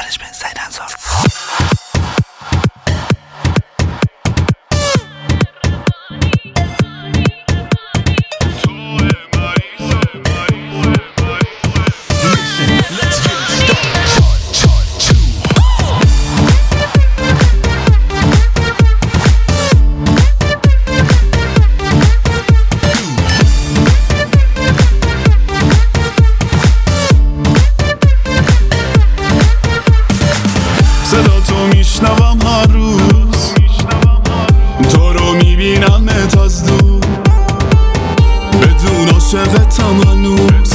Management Seidensoft. صدا تو میشنوم هر روز، تو رو میبینمت از دور، بدون عاشقتم هنوز،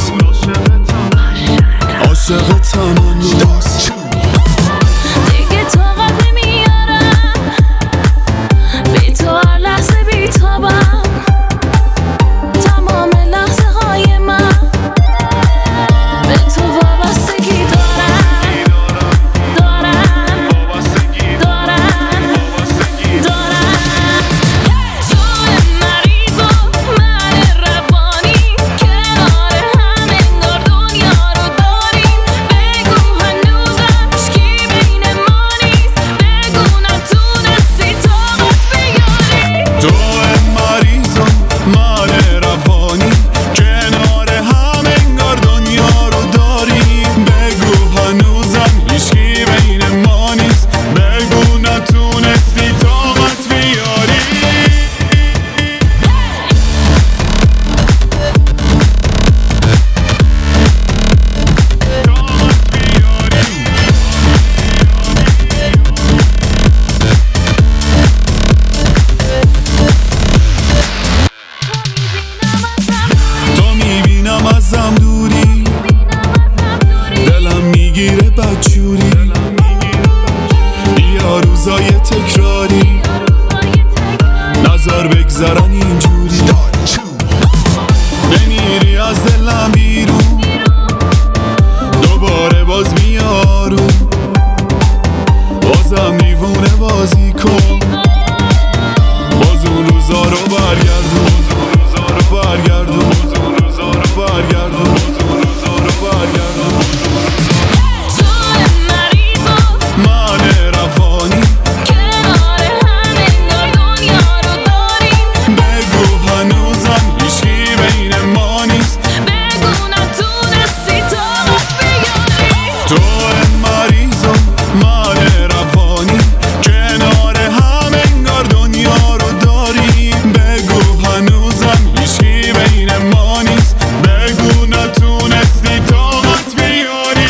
عاشقتم هنوز. دیگه طاقت نمیارم، بی تو هر لحظه بی‌تابم، تمام لحظه های من به تو وابستگی دارم. ازم دوری، دلم میگیره بدجوری، بیا روزای تکراری نظر بگذرن اینجوری، بمیری از دلم بیرون دوباره باز میارو، بازم دیوونه بازی کن، باز اون روزا رو برگردون، برگردون برگردون. تو مریض و من روانی، کنار هم انگار دنیا رو داریم، بگو هنوزم هیچکی بین ما نیست، بگو نتونستی طاقت بیاری. تو مریض و من روانی، کنار هم انگار دنیا رو داریم، بگو هنوزم هیچکی بین ما نیست، بگو نتونستی طاقت بیاری.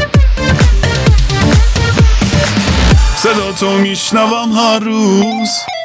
صدا تو میشنوم هر روز،